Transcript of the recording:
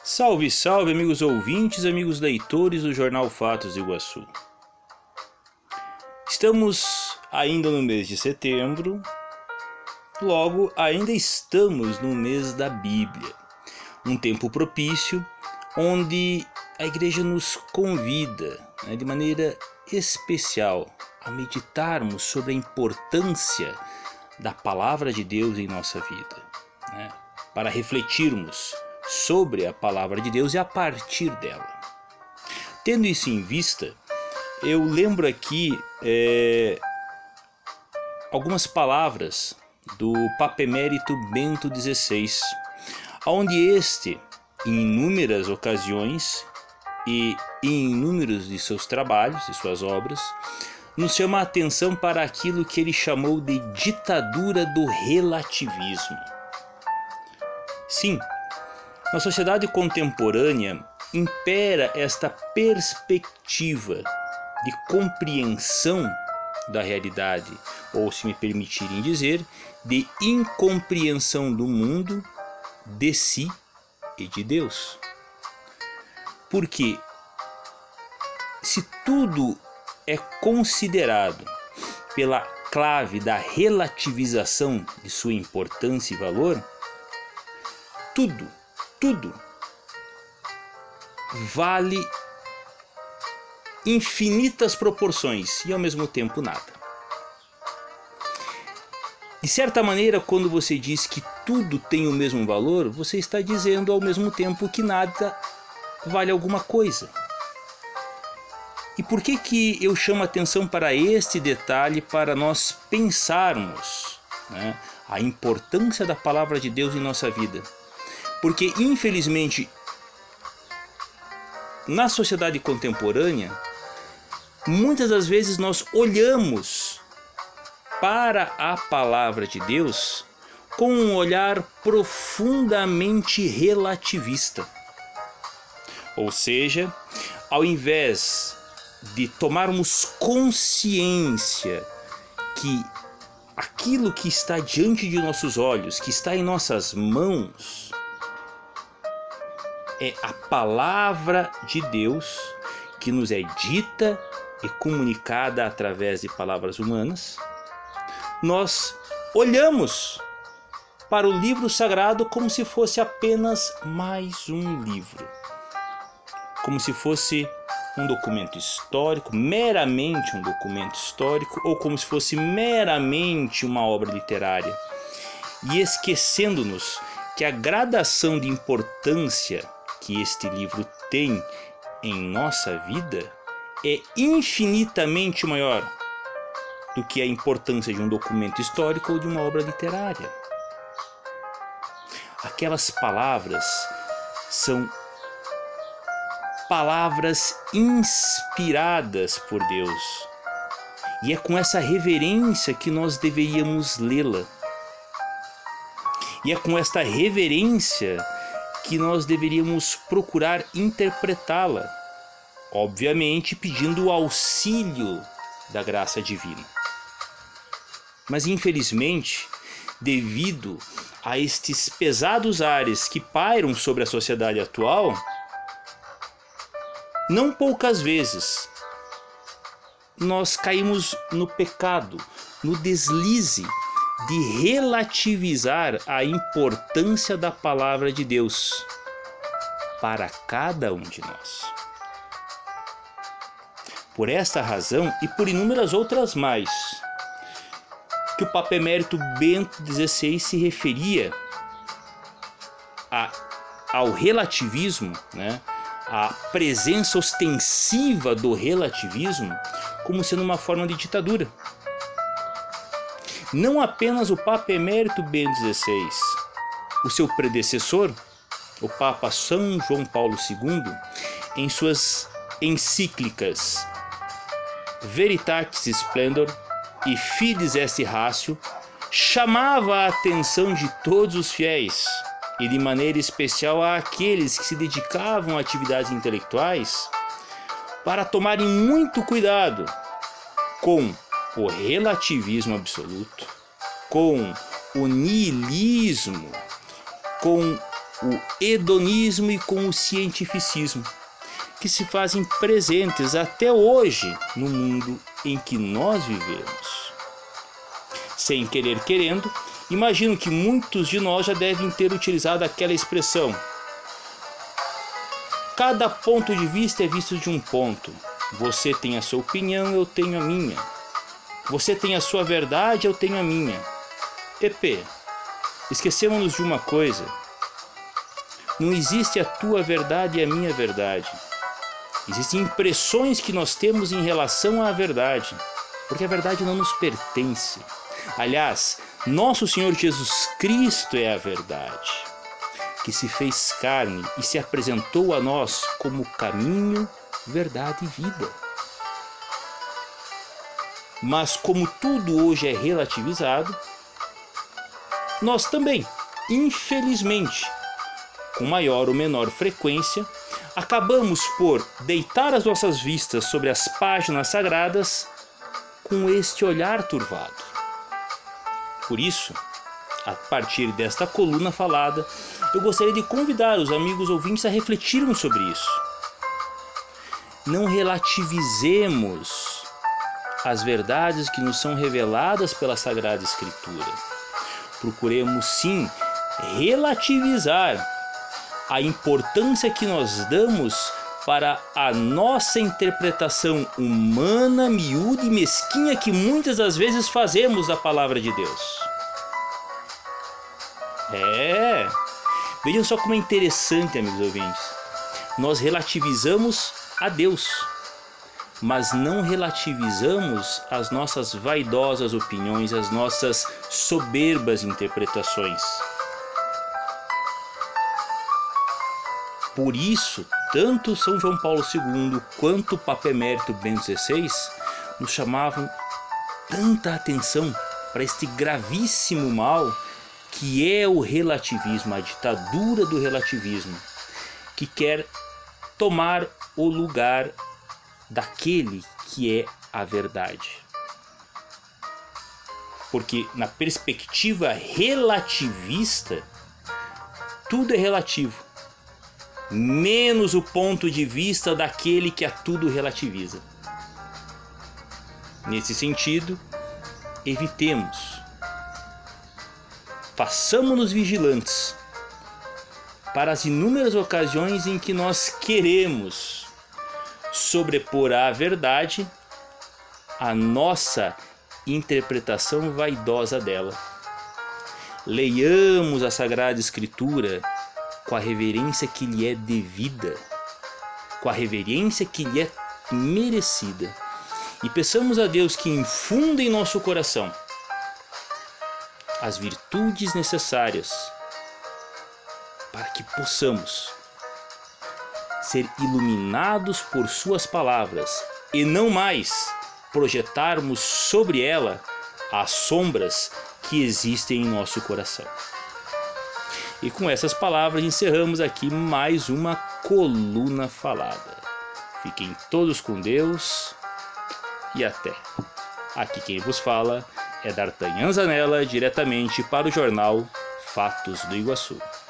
Salve, salve, amigos ouvintes, amigos leitores do Jornal Fatos do Iguaçu. Estamos ainda no mês de setembro, logo ainda estamos no mês da Bíblia. Um tempo propício onde a igreja nos convida, de maneira especial, a meditarmos sobre a importância da palavra de Deus em nossa vida, para refletirmos sobre a palavra de Deus e a partir dela. Tendo isso em vista, eu lembro aqui algumas palavras do Papa Emérito Bento XVI, onde este, em inúmeras ocasiões e em inúmeros de seus trabalhos e suas obras, nos chama a atenção para aquilo que ele chamou de ditadura do relativismo. Sim, na sociedade contemporânea impera esta perspectiva de compreensão da realidade, ou, se me permitirem dizer, de incompreensão do mundo, de si e de Deus. Porque se tudo é considerado pela clave da relativização de sua importância e valor, tudo vale infinitas proporções e ao mesmo tempo nada. De certa maneira, quando você diz que tudo tem o mesmo valor, você está dizendo ao mesmo tempo que nada vale alguma coisa. E por que eu chamo a atenção para este detalhe para nós pensarmos, a importância da palavra de Deus em nossa vida? Porque, infelizmente, na sociedade contemporânea, muitas das vezes nós olhamos para a palavra de Deus com um olhar profundamente relativista. Ou seja, ao invés de tomarmos consciência que aquilo que está diante de nossos olhos, que está em nossas mãos, é a palavra de Deus que nos é dita e comunicada através de palavras humanas, nós olhamos para o livro sagrado como se fosse apenas mais um livro, como se fosse um documento histórico, meramente um documento histórico, ou como se fosse meramente uma obra literária, e esquecendo-nos que a gradação de importância que este livro tem em nossa vida é infinitamente maior do que a importância de um documento histórico ou de uma obra literária. Aquelas palavras são palavras inspiradas por Deus, e é com essa reverência que nós deveríamos lê-la. E é com esta reverência que nós deveríamos procurar interpretá-la, obviamente pedindo o auxílio da graça divina. Mas infelizmente, devido a estes pesados ares que pairam sobre a sociedade atual, não poucas vezes nós caímos no pecado, no deslize de relativizar a importância da palavra de Deus para cada um de nós. Por esta razão e por inúmeras outras mais, que o Papa Emérito Bento XVI se referia ao relativismo, a presença ostensiva do relativismo, como sendo uma forma de ditadura. Não apenas o Papa Emérito Bento XVI, o seu predecessor, o Papa São João Paulo II, em suas encíclicas Veritatis Splendor e Fides Est Ratio, chamava a atenção de todos os fiéis, e de maneira especial àqueles que se dedicavam a atividades intelectuais, para tomarem muito cuidado com o relativismo absoluto, com o niilismo, com o hedonismo e com o cientificismo, que se fazem presentes até hoje no mundo em que nós vivemos. Sem querer querendo, imagino que muitos de nós já devem ter utilizado aquela expressão: cada ponto de vista é visto de um ponto. Você tem a sua opinião, eu tenho a minha. Você tem a sua verdade, eu tenho a minha. EP, esquecemos-nos de uma coisa. Não existe a tua verdade e a minha verdade. Existem impressões que nós temos em relação à verdade, porque a verdade não nos pertence. Aliás, nosso Senhor Jesus Cristo é a verdade, que se fez carne e se apresentou a nós como caminho, verdade e vida. Mas como tudo hoje é relativizado, nós também, infelizmente, com maior ou menor frequência, acabamos por deitar as nossas vistas sobre as páginas sagradas com este olhar turvado. Por isso, a partir desta coluna falada, eu gostaria de convidar os amigos ouvintes a refletirem sobre isso. Não relativizemos as verdades que nos são reveladas pela Sagrada Escritura. Procuremos sim relativizar a importância que nós damos para a nossa interpretação humana, miúda e mesquinha que muitas das vezes fazemos da palavra de Deus. Vejam só como é interessante, amigos ouvintes. Nós relativizamos a Deus, mas não relativizamos as nossas vaidosas opiniões, as nossas soberbas interpretações. Por isso, tanto São João Paulo II quanto o Papa Emérito Bento XVI nos chamavam tanta atenção para este gravíssimo mal que é o relativismo, a ditadura do relativismo, que quer tomar o lugar daquele que é a verdade. Porque na perspectiva relativista, tudo é relativo, menos o ponto de vista daquele que a tudo relativiza. Nesse sentido, evitemos, façamos-nos vigilantes para as inúmeras ocasiões em que nós queremos sobrepor à verdade a nossa interpretação vaidosa dela. Leiamos a Sagrada Escritura com a reverência que lhe é devida, com a reverência que lhe é merecida, e peçamos a Deus que infunda em nosso coração as virtudes necessárias para que possamos ser iluminados por suas palavras e não mais projetarmos sobre ela as sombras que existem em nosso coração. E com essas palavras encerramos aqui mais uma coluna falada. Fiquem todos com Deus e até. Aqui quem vos fala é D'Artagnan Zanella, diretamente para o jornal Fatos do Iguaçu.